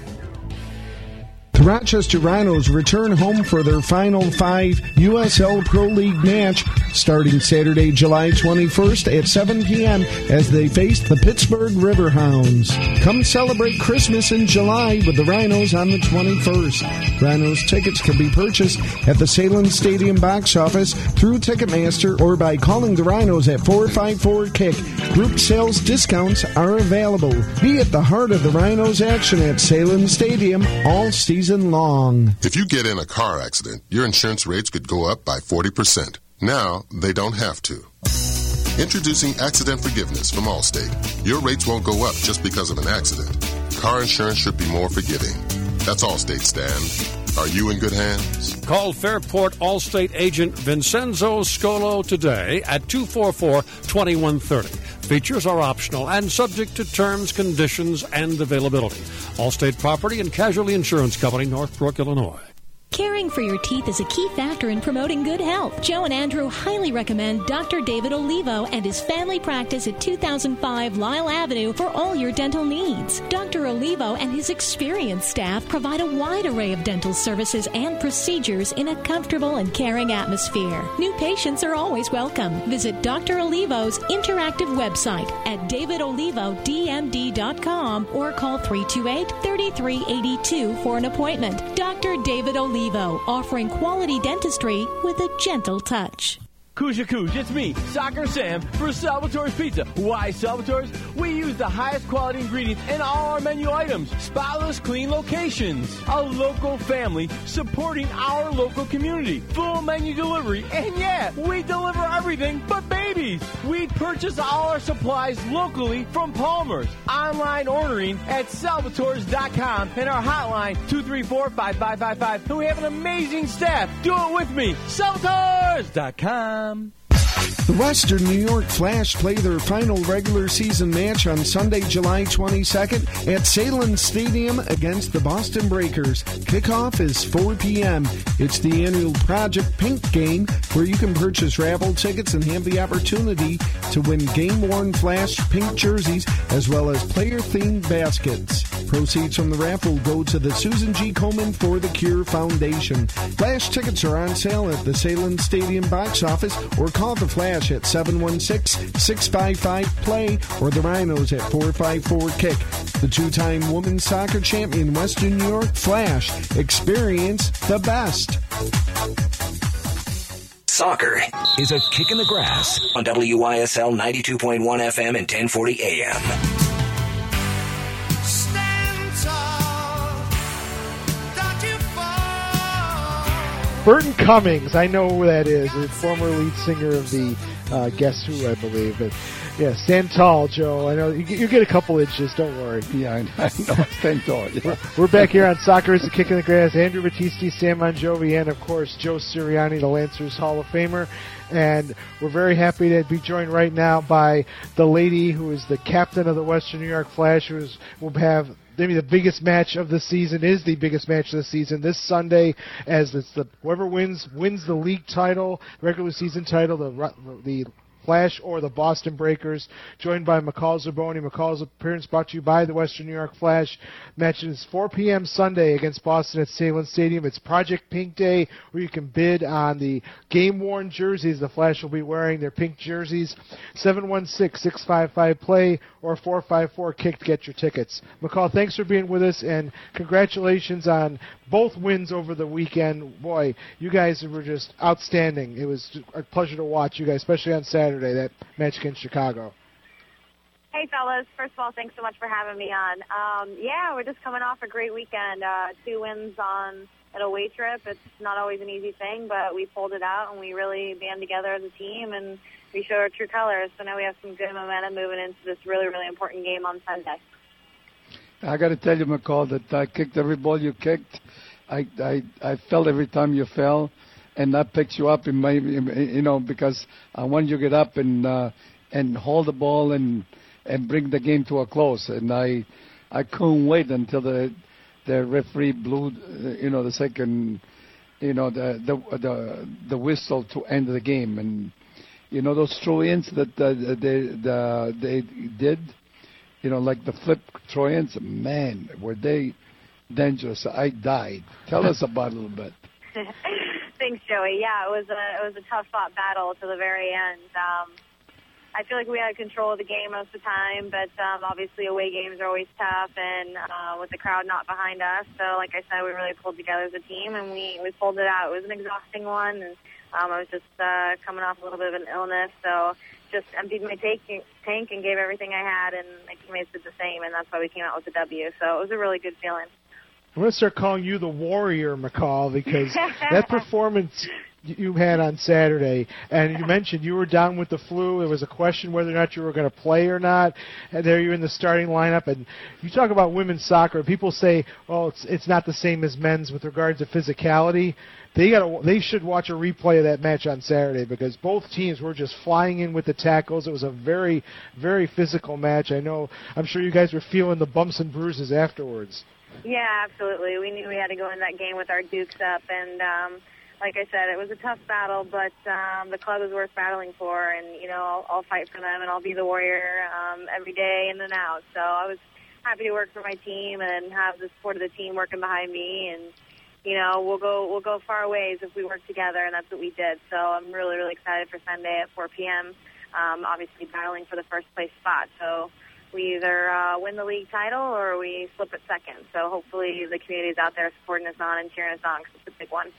The Rochester Rhinos return home for their Final 5 USL Pro League match starting Saturday, July 21st at 7 p.m. as they face the Pittsburgh Riverhounds. Come celebrate Christmas in July with the Rhinos on the 21st. Rhinos tickets can be purchased at the Salem Stadium box office through Ticketmaster or by calling the Rhinos at 454-KICK. Group sales discounts are available. Be at the heart of the Rhinos action at Salem Stadium all season long. If you get in a car accident, your insurance rates could go up by 40%. Now, they don't have to. Introducing Accident Forgiveness from Allstate. Your rates won't go up just because of an accident. Car insurance should be more forgiving. That's Allstate, Stan. Are you in good hands? Call Fairport Allstate agent Vincenzo Scolo today at 244-2130. Features are optional and subject to terms, conditions, and availability. Allstate Property and Casualty Insurance Company, Northbrook, Illinois. Caring for your teeth is a key factor in promoting good health. Joe and Andrew highly recommend Dr. David Olivo and his family practice at 2005 Lyle Avenue for all your dental needs. Dr. Olivo and his experienced staff provide a wide array of dental services and procedures in a comfortable and caring atmosphere. New patients are always welcome. Visit Dr. Olivo's interactive website at davidolivodmd.com or call 328-3382 for an appointment. Dr. David Olivo, offering quality dentistry with a gentle touch. Kuja Kuj, it's me, Soccer Sam, for Salvatore's Pizza. Why Salvatore's? We use the highest quality ingredients in all our menu items. Spotless, clean locations. A local family supporting our local community. Full menu delivery. And yeah, we deliver everything but babies. We purchase all our supplies locally from Palmer's. Online ordering at salvatores.com and our hotline 234-5555. And we have an amazing staff. Do it with me. Salvatores.com. The Western New York Flash play their final regular season match on Sunday, July 22nd at Salem Stadium against the Boston Breakers. Kickoff is 4 p.m. It's the annual Project Pink game where you can purchase raffle tickets and have the opportunity to win game-worn Flash pink jerseys as well as player-themed baskets. Proceeds from the raffle go to the Susan G. Komen for the Cure Foundation. Flash tickets are on sale at the Salem Stadium box office or call the Flash at 716-655-PLAY or the Rhinos at 454-KICK. The two-time women's soccer champion Western New York Flash. Experience the best. Soccer is a kick in the grass on WYSL 92.1 FM and 1040 AM. Burton Cummings, I know who that is, the former lead singer of the Guess Who, I believe. But yeah, stand tall, Joe. I know you get a couple inches. Don't worry. Yeah, I know. Stand tall. Yeah. We're back here on Soccer is a Kick in the Grass. Andrew Battisti, Sam Monjovi, and of course Joe Sirianni, the Lancers Hall of Famer. And we're very happy to be joined right now by the lady who is the captain of the Western New York Flash, will have maybe the biggest match of the season, is the biggest match of the season this Sunday, as it's whoever wins the league title, regular season title, the Flash or the Boston Breakers, joined by McCall Zerboni. McCall's appearance brought to you by the Western New York Flash. Match is 4 p.m. Sunday against Boston at Salem Stadium. It's Project Pink Day, where you can bid on the game-worn jerseys the Flash will be wearing, their pink jerseys. 716-655-PLAY or 454-KICK to get your tickets. McCall, thanks for being with us, and congratulations on both wins over the weekend. Boy, you guys were just outstanding. It was a pleasure to watch you guys, especially on Saturday, that match against Chicago. Hey, fellas. First of all, thanks so much for having me on. Yeah, we're just coming off a great weekend. 2 wins on an away trip. It's not always an easy thing, but we pulled it out, and we really band together as a team, and we showed our true colors. So now we have some good momentum moving into this really, really important game on Sunday. I got to tell you, McCall, that I kicked every ball you kicked. I felt every time you fell, and that picks you up in my, because I want you to get up and hold the ball and bring the game to a close. And I couldn't wait until the referee blew, the second, the whistle to end the game. And those throw-ins that they did, like the flip throw-ins, man, were they dangerous. I died. Tell us about it a little bit. Thanks, Joey. Yeah, it was a tough-fought battle to the very end. I feel like we had control of the game most of the time, but obviously away games are always tough, and with the crowd not behind us. So, like I said, we really pulled together as a team, and we pulled it out. It was an exhausting one, and I was just coming off a little bit of an illness, so just emptied my tank and gave everything I had, and my teammates did the same, and that's why we came out with the W. So it was a really good feeling. I'm going to start calling you the Warrior, McCall, because that performance you had on Saturday, and you mentioned you were down with the flu. It was a question whether or not you were going to play or not, and there you're in the starting lineup. And you talk about women's soccer. People say, well, it's not the same as men's with regards to physicality. They should watch a replay of that match on Saturday, because both teams were just flying in with the tackles. It was a very, very physical match. I'm sure you guys were feeling the bumps and bruises afterwards. Yeah, absolutely. We knew we had to go in that game with our dukes up, and like I said, it was a tough battle, but the club is worth battling for, and I'll fight for them, and I'll be the Warrior every day in and out. So I was happy to work for my team and have the support of the team working behind me, and we'll go far ways if we work together, and that's what we did. So I'm really, really excited for Sunday at 4 p.m. Obviously battling for the first place spot. So we either win the league title or we flip it second. So hopefully the community's out there supporting us on and cheering us on, because it's a big one.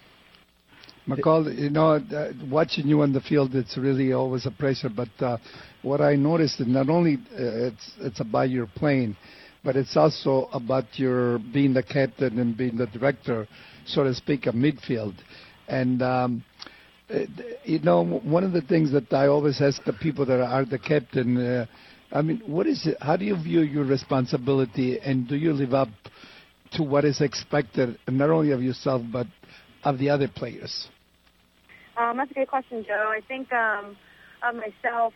McCall, watching you on the field, it's really always a pleasure. But what I noticed is not only it's about your playing, but it's also about your being the captain and being the director, so to speak, of midfield. And one of the things that I always ask the people that are the captain, what is it? How do you view your responsibility, and do you live up to what is expected, not only of yourself but of the other players? That's a good question, Joe. I think of myself,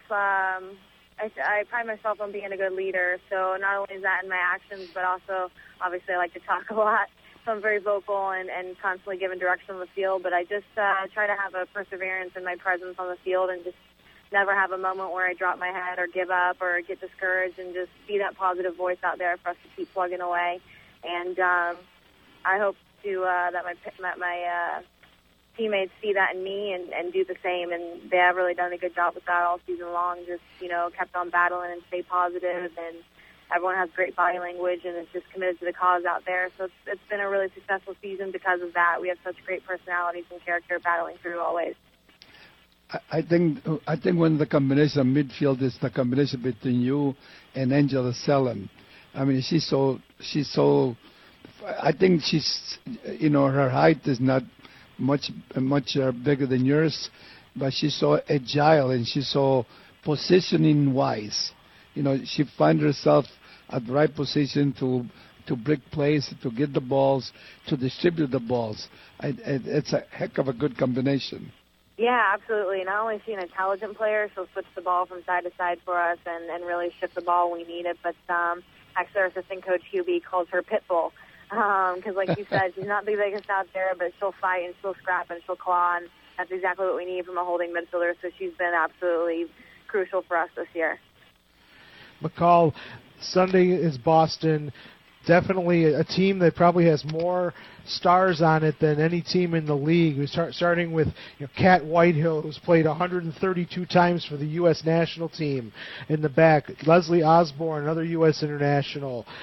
I pride myself on being a good leader. So not only is that in my actions, but also, obviously, I like to talk a lot. So I'm very vocal and constantly giving direction on the field. But I just try to have a perseverance in my presence on the field, and just never have a moment where I drop my head or give up or get discouraged, and just be that positive voice out there for us to keep plugging away. And I hope to that my teammates see that in me and do the same, and they have really done a good job with that all season long. Just kept on battling and stay positive, and everyone has great body language and is just committed to the cause out there. So it's been a really successful season because of that. We have such great personalities and character battling through always. I think when the combination of midfield is the combination between you and Angela Selem. She's so. I think she's, her height is not much bigger than yours, but she's so agile and she's so positioning wise. She finds herself at the right position to break plays, to get the balls, to distribute the balls. It's a heck of a good combination. Yeah, absolutely. Not only is she an intelligent player, she'll switch the ball from side to side for us and really shift the ball when we need it, but actually our assistant coach, Hubie, calls her Pitbull. Because like you said, she's not the biggest out there, but she'll fight and she'll scrap and she'll claw, and that's exactly what we need from a holding midfielder. So she's been absolutely crucial for us this year. McCall, Sunday is Boston. Definitely a team that probably has more stars on it than any team in the league. We starting with Kat Whitehill, who's played 132 times for the U.S. national team in the back. Leslie Osborne, another U.S. international.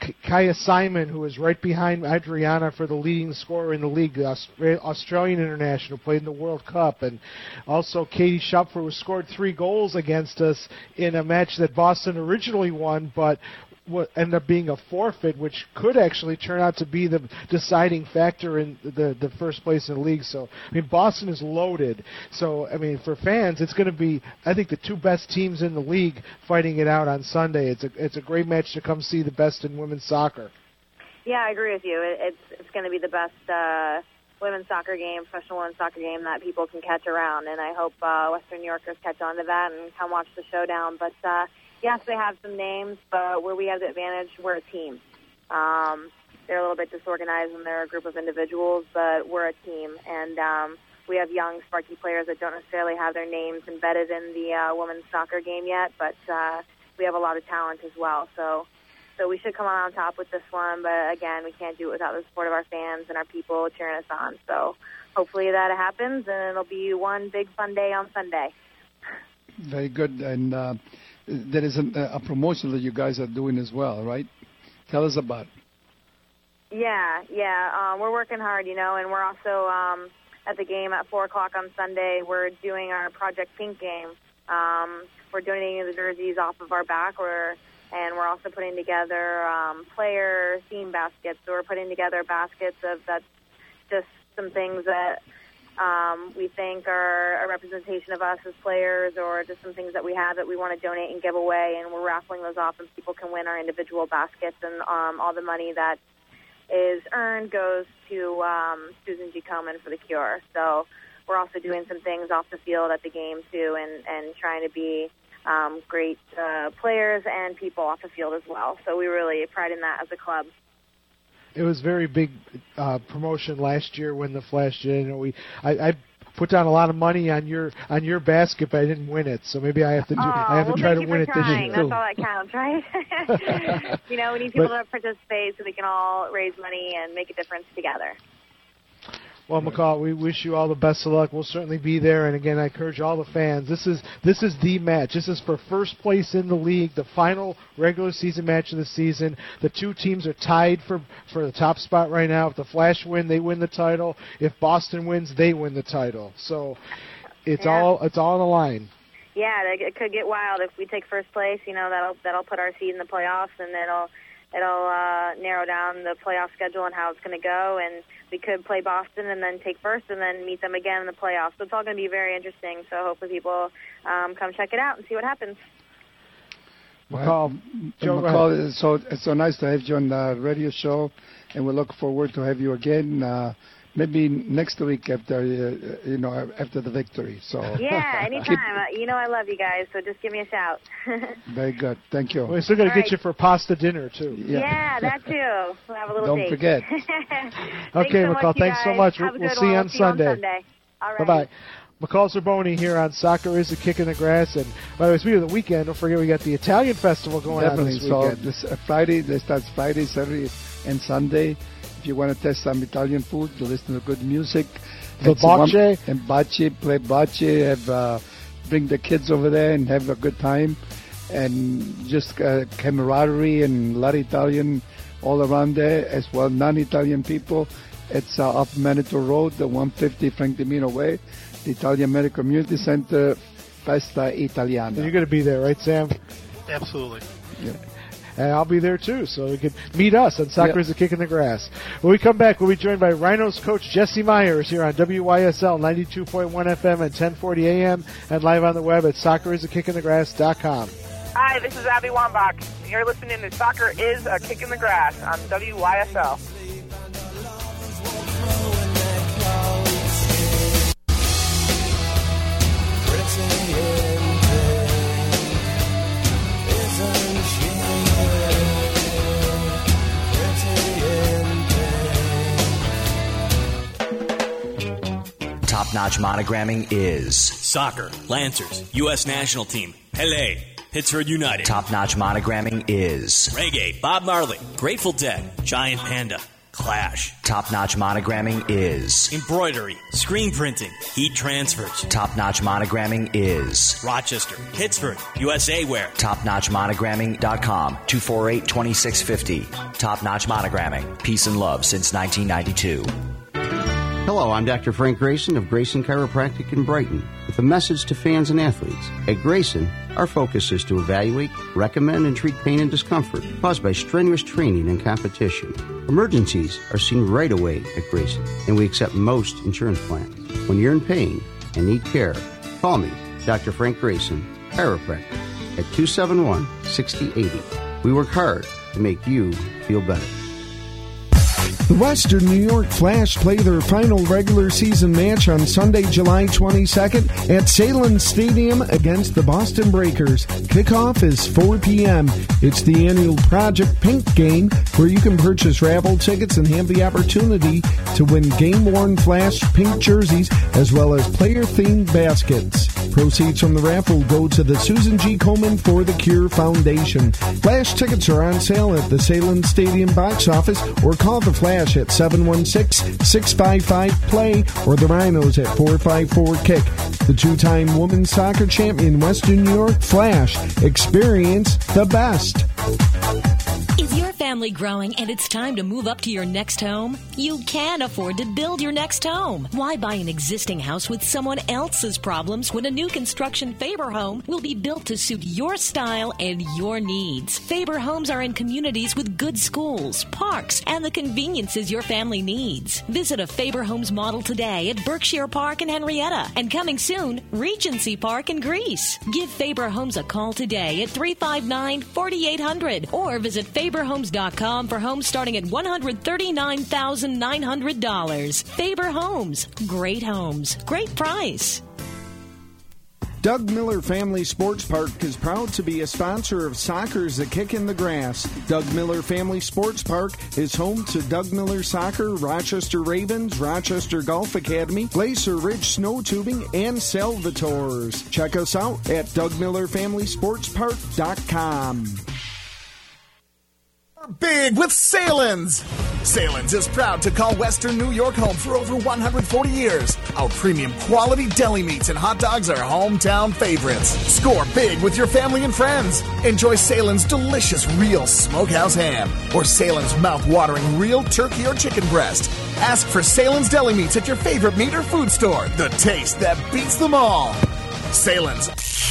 Kaya Simon, who is right behind Adriana for the leading scorer in the league, the Australian international, played in the World Cup. And also Katie Schopfer, who scored 3 goals against us in a match that Boston originally won, but ended up being a forfeit, which could actually turn out to be the deciding factor in the first place in the league. So, I mean, Boston is loaded. So, I mean, for fans, it's going to be, I think, the 2 best teams in the league fighting it out on Sunday. It's a great match to come see the best in women's soccer. Yeah, I agree with you. It's going to be the best women's soccer game, professional women's soccer game that people can catch around, and I hope Western New Yorkers catch on to that and come watch the showdown. But yes, they have some names, but where we have the advantage, we're a team. They're a little bit disorganized and they're a group of individuals, but we're a team. And we have young, sparky players that don't necessarily have their names embedded in the women's soccer game yet, but we have a lot of talent as well. So we should come on top with this one, but again, we can't do it without the support of our fans and our people cheering us on. So hopefully that happens, and it'll be one big fun day on Sunday. Very good. And there is a promotion that you guys are doing as well, right? Tell us about it. Yeah. We're working hard, and we're also at the game at 4 o'clock on Sunday. We're doing our Project Pink game. We're donating the jerseys off of our back, and we're also putting together player theme baskets. So we're putting together baskets of that's just some things that we think are a representation of us as players, or just some things that we have that we want to donate and give away, and we're raffling those off, and people can win our individual baskets, and all the money that is earned goes to Susan G. Komen for the Cure. So we're also doing some things off the field at the game too, and trying to be great players and people off the field as well. So we really pride in that as a club. It was very big promotion last year when the Flash did. I put down a lot of money on your basket, but I didn't win it. So maybe I have to try to win it this year. That's all that counts, right? We need people to participate so we can all raise money and make a difference together. Well, McCall, we wish you all the best of luck. We'll certainly be there. And again, I encourage all the fans. This is the match. This is for first place in the league, the final regular season match of the season. The 2 teams are tied for the top spot right now. If the Flash win, they win the title. If Boston wins, they win the title. So it's all on the line. Yeah, it could get wild if we take first place. That'll put our seed in the playoffs, and it'll narrow down the playoff schedule and how it's going to go. And we could play Boston and then take first and then meet them again in the playoffs. So it's all going to be very interesting. So hopefully people come check it out and see what happens. McCall, it's so nice to have you on the radio show, and we look forward to have you again. Maybe next week after after the victory. So yeah, anytime. I love you guys, so just give me a shout. Very good, thank you. We're still going to get you for pasta dinner too. Yeah, that too. We'll have a little date. Don't forget. Okay, McCall. Thanks so much. We'll see you on Sunday. All right. Bye-bye. McCall Zerboni here on Soccer is a Kick in the Grass. And by the way, speaking of the weekend, don't forget we got the Italian Festival going on this weekend. So this Friday, they start Friday, Saturday, and Sunday. If you want to test some Italian food, to listen to good music. And bocce. And bocce, play bocce, bring the kids over there and have a good time. And just camaraderie and a lot of Italian all around there, as well non-Italian people. It's off Manitou Road, the 150 Frank Dimino Way, the Italian American Community Center, Festa Italiana. You're going to be there, right, Sam? Absolutely. Yeah. And I'll be there too, so you can meet us on Soccer is a Kick in the Grass. When we come back, we'll be joined by Rhinos coach Jesse Myers here on WYSL 92.1 FM at 1040 AM and live on the web at soccerisakickinthegrass.com. Hi, this is Abby Wambach. You're listening to Soccer is a Kick in the Grass on WYSL. Top-notch monogramming is soccer, Lancers, U.S. national team, Pele, Pittsburgh United. Top-notch monogramming is reggae, Bob Marley, Grateful Dead, Giant Panda. Clash. Top-notch monogramming is Embroidery, screen printing, heat transfers. Top-notch monogramming is Rochester, Pittsburgh, USA Wear. TopNotchMonogramming.com, 248-2650. Top-notch monogramming. Peace and love since 1992. Hello, I'm Dr. Frank Grayson of Grayson Chiropractic in Brighton with a message to fans and athletes. At Grayson, our focus is to evaluate, recommend, and treat pain and discomfort caused by strenuous training and competition. Emergencies are seen right away at Grayson, and we accept most insurance plans. When you're in pain and need care, call me, Dr. Frank Grayson, chiropractor, at 271-6080. We work hard to make you feel better. The Western New York Flash play their final regular season match on Sunday, July 22nd at Salem Stadium against the Boston Breakers. Kickoff is 4 p.m. It's the annual Project Pink game where you can purchase raffle tickets and have the opportunity to win game-worn Flash pink jerseys as well as player-themed baskets. Proceeds from the raffle go to the Susan G. Komen for the Cure Foundation. Flash tickets are on sale at the Salem Stadium box office or call the Flash at 716-655-PLAY or the Rhinos at 454-KICK. The two-time women's soccer champion Western New York Flash. Experience the best. Is your family growing and it's time to move up to your next home? You can afford to build your next home. Why buy an existing house with someone else's problems when a new construction Faber home will be built to suit your style and your needs? Faber homes are in communities with good schools, parks, and the conveniences your family needs. Visit a Faber Homes model today at Berkshire Park in Henrietta and coming soon, Regency Park in Greece. Give Faber Homes a call today at 359-4800 or visit FaberHomes.com for homes starting at $139,900. Faber Homes. Great homes. Great price. Doug Miller Family Sports Park is proud to be a sponsor of Soccer's A Kick in the Grass. Doug Miller Family Sports Park is home to Doug Miller Soccer, Rochester Ravens, Rochester Golf Academy, Glacier Ridge Snow Tubing, and Salvatores. Check us out at DougMillerFamilySportsPark.com. Big with Salins. Salins is proud to call Western New York home for over 140 years. Our premium quality deli meats and hot dogs are hometown favorites. Score big with your family and friends. Enjoy Salins' delicious real smokehouse ham or Salins' mouth-watering real turkey or chicken breast. Ask for Salins deli meats at your favorite meat or food store. The taste that beats them all. Salins.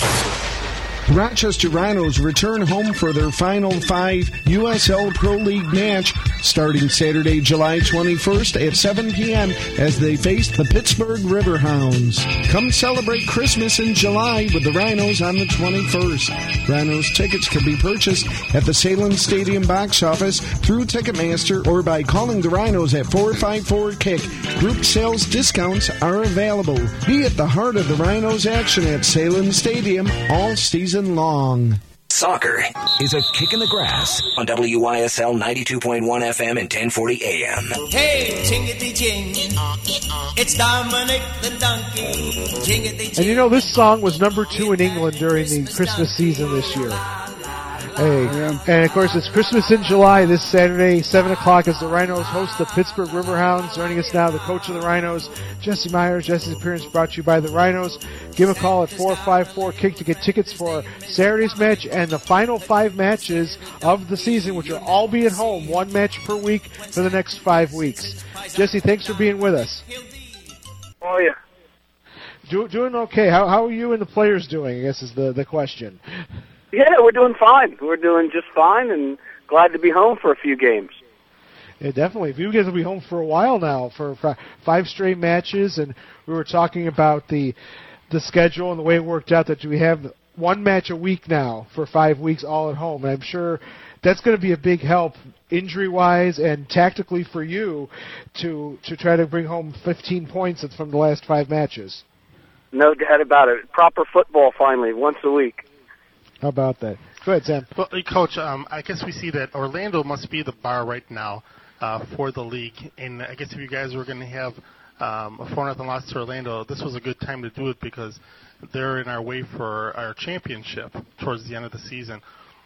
Rochester Rhinos return home for their Final 5 USL Pro League match starting Saturday, July 21st at 7 p.m. as they face the Pittsburgh Riverhounds. Come celebrate Christmas in July with the Rhinos on the 21st. Rhinos tickets can be purchased at the Salem Stadium box office through Ticketmaster or by calling the Rhinos at 454-KICK. Group sales discounts are available. Be at the heart of the Rhinos action at Salem Stadium all season long. Soccer is a kick in the grass on WYSL 92.1 FM and 1040 AM. Hey, jingity jing, it's Dominic the Donkey. Jingity And you know, this song was number 2 in England during the Christmas season this year. Hey, and of course it's Christmas in July this Saturday, 7 o'clock as the Rhinos host the Pittsburgh Riverhounds. Joining us now, the coach of the Rhinos, Jesse Myers. Jesse's appearance brought to you by the Rhinos. Give a call at 454-KICK to get tickets for Saturday's match and the final 5 matches of the season, which will all be at home, 1 match per week for the next 5 weeks. Jesse, thanks for being with us. How are you? Doing okay. How are you and the players doing, I guess is the question. Yeah, we're doing fine. We're doing just fine and glad to be home for a few games. Yeah, definitely. You guys will be home for a while now for 5 straight matches, and we were talking about the schedule and the way it worked out that we have 1 match a week now for 5 weeks all at home, and I'm sure that's going to be a big help injury-wise and tactically for you to try to bring home 15 points from the last 5 matches. No doubt about it. Proper football finally, once a week. How about that? Go ahead, Sam. Well, Coach, I guess we see that Orlando must be the bar right now for the league. And I guess if you guys were going to have a 4-0 loss to Orlando, this was a good time to do it because they're in our way for our championship towards the end of the season.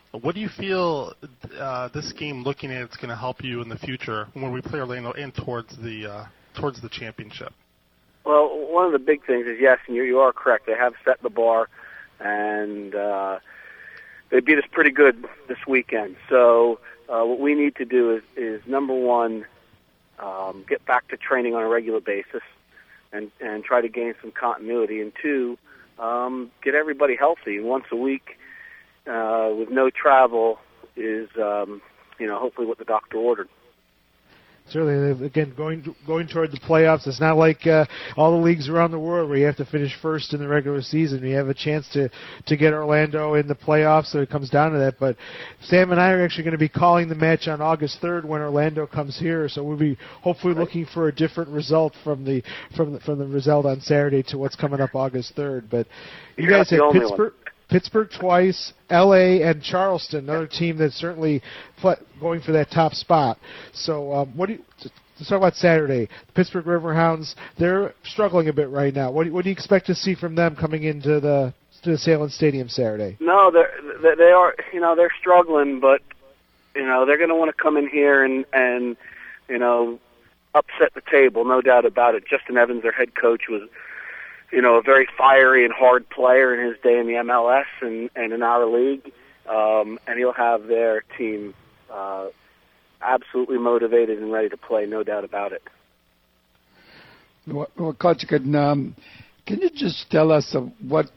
What do you feel this game, looking at it's going to help you in the future when we play Orlando and towards the championship? Well, one of the big things is, yes, and you are correct. They have set the bar, and they beat us pretty good this weekend. So what we need to do is number one, get back to training on a regular basis and try to gain some continuity, and two, get everybody healthy. Once a week with no travel is, hopefully what the doctor ordered. Certainly, again, going toward the playoffs. It's not like all the leagues around the world where you have to finish first in the regular season. You have a chance to get Orlando in the playoffs, so it comes down to that. But Sam and I are actually going to be calling the match on August 3rd when Orlando comes here. So we'll be hopefully looking for a different result from the result on Saturday to what's coming up August 3rd. But you guys have Pittsburgh twice, L.A., and Charleston, another team that's certainly going for that top spot. So let's talk about Saturday. The Pittsburgh Riverhounds, they're struggling a bit right now. What do you expect to see from them coming into the Salem Stadium Saturday? No, they are. They're struggling, but they're going to want to come in here and upset the table, no doubt about it. Justin Evans, their head coach, was a very fiery and hard player in his day in the MLS and in our league. And he'll have their team absolutely motivated and ready to play, no doubt about it. Well, Coach, can you just tell us what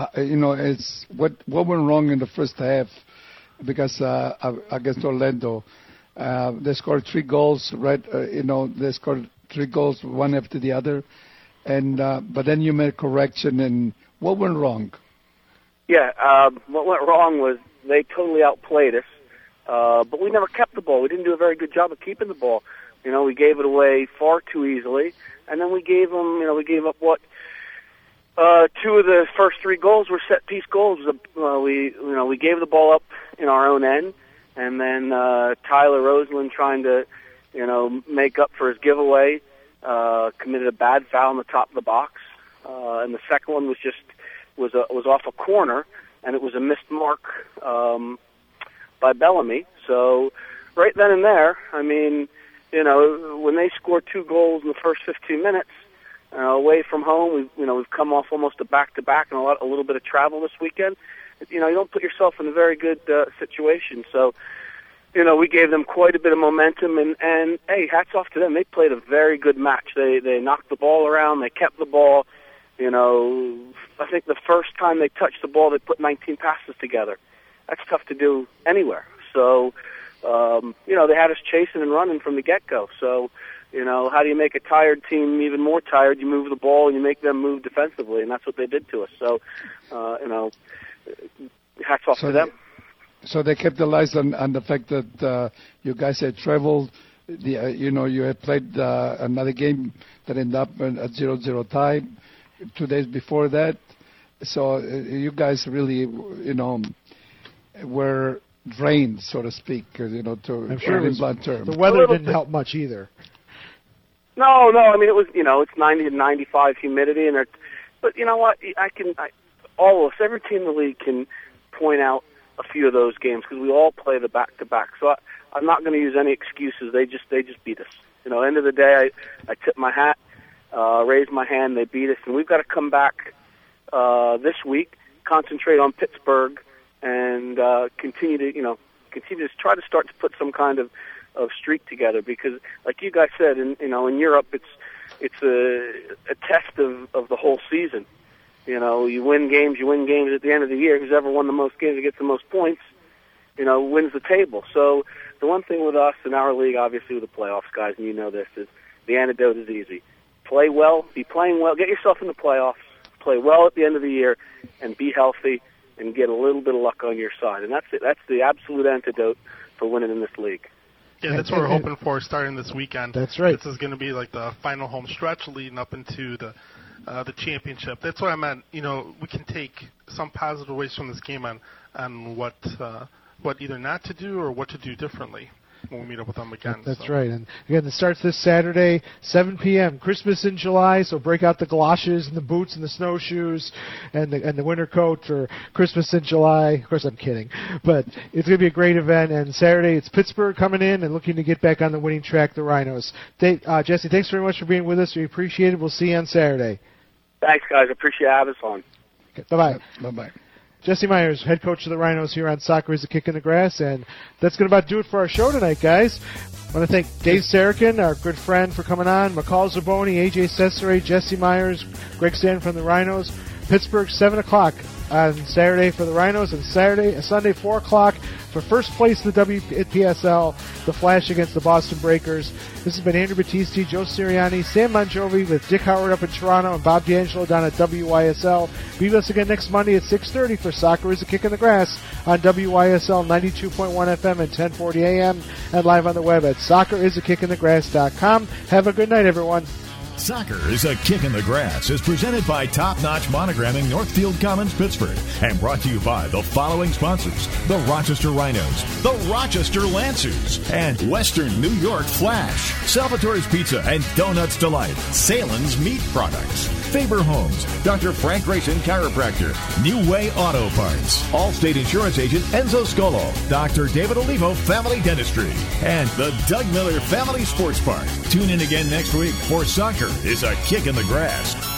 went wrong in the first half? Because against Orlando, they scored 3 goals, right? They scored 3 goals, one after the other. And but then you made a correction, and what went wrong? Yeah, what went wrong was they totally outplayed us, but we never kept the ball. We didn't do a very good job of keeping the ball. We gave it away far too easily, and then we gave them, we gave up 2 of the first 3 goals were set piece goals. We gave the ball up in our own end, and then Tyler Roseland trying to, make up for his giveaway. Committed a bad foul in the top of the box, and the second one was off a corner, and it was a missed mark by Bellamy. So right then and there, when they scored 2 goals in the first 15 minutes away from home, we've come off almost a back-to-back and a little bit of travel this weekend. You don't put yourself in a very good situation. So. We gave them quite a bit of momentum, and hey, hats off to them. They played a very good match. They knocked the ball around. They kept the ball. I think the first time they touched the ball, they put 19 passes together. That's tough to do anywhere. So, they had us chasing and running from the get-go. So, how do you make a tired team even more tired? You move the ball and you make them move defensively, and that's what they did to us. So, hats off to them. So they capitalized on the fact that you guys had traveled. You had played another game that ended up at 0-0 tie 2 days before that. So you guys really, were drained, so to speak. I'm sure in blunt terms. The weather didn't help much either. No. It was, it's 90 to 95 humidity, but you know what? All of us, every team in the league can point out a few of those games because we all play the back-to-back. So I'm not going to use any excuses. They just beat us. End of the day, I tip my hat, raise my hand. They beat us, and we've got to come back this week, concentrate on Pittsburgh, and continue to try to start to put some kind of streak together. Because, like you guys said, in Europe, it's a test of the whole season. You win games at the end of the year. Who's ever won the most games and gets the most points, wins the table. So the one thing with us in our league, obviously with the playoffs, guys, and this, is the antidote is easy. Play well, be playing well, get yourself in the playoffs, play well at the end of the year, and be healthy and get a little bit of luck on your side. And that's it. That's the absolute antidote for winning in this league. Yeah, that's what we're hoping for starting this weekend. That's right. This is going to be like the final home stretch leading up into the championship. That's what I meant. We can take some positive ways from this game on what either not to do or what to do differently. when we meet up with them again. That's right. And again, it starts this Saturday, 7 p.m. Christmas in July, so break out the galoshes and the boots and the snowshoes and the winter coat for Christmas in July. Of course, I'm kidding. But it's going to be a great event. And Saturday, it's Pittsburgh coming in and looking to get back on the winning track, the Rhinos. Jesse, thanks very much for being with us. We appreciate it. We'll see you on Saturday. Thanks, guys. Appreciate having us on. Okay, bye-bye. Bye-bye. Jesse Myers, head coach of the Rhinos here on Soccer is a Kick in the Grass, and that's going to about do it for our show tonight, guys. I want to thank Dave Sarachan, our good friend, for coming on, McCall Zaboni, AJ Cesare, Jesse Myers, Greg Stan from the Rhinos. Pittsburgh, 7 o'clock on Saturday for the Rhinos, and Sunday, 4 o'clock for first place in the WPSL, the Flash against the Boston Breakers. This has been Andrew Battisti, Joe Sirianni, Sam Monjovi with Dick Howard up in Toronto, and Bob D'Angelo down at WYSL. Be with us again next Monday at 6:30 for Soccer is a Kick in the Grass on WYSL 92.1 FM and 1040 AM, and live on the web at soccerisakickinthegrass.com. Have a good night, everyone. Soccer is a Kick in the Grass is presented by Top Notch Monogramming, Northfield Commons, Pittsburgh, and brought to you by the following sponsors: the Rochester Rhinos, the Rochester Lancers, and Western New York Flash, Salvatore's Pizza and Donuts Delight, Salen's Meat Products, Faber Homes, Dr. Frank Grayson Chiropractor, New Way Auto Parts, Allstate Insurance Agent Enzo Scolo, Dr. David Olivo Family Dentistry, and the Doug Miller Family Sports Park. Tune in again next week for Soccer is a Kick in the Grass.